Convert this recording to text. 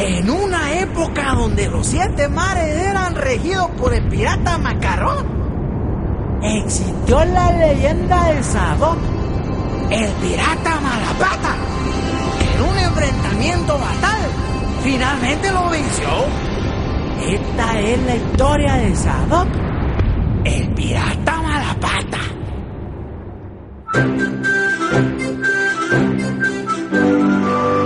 En una época donde los 7 mares eran regidos por el pirata Macarrón, existió la leyenda de Sadok, el pirata Malapata, que en un enfrentamiento fatal finalmente lo venció. Esta es la historia de Sadok,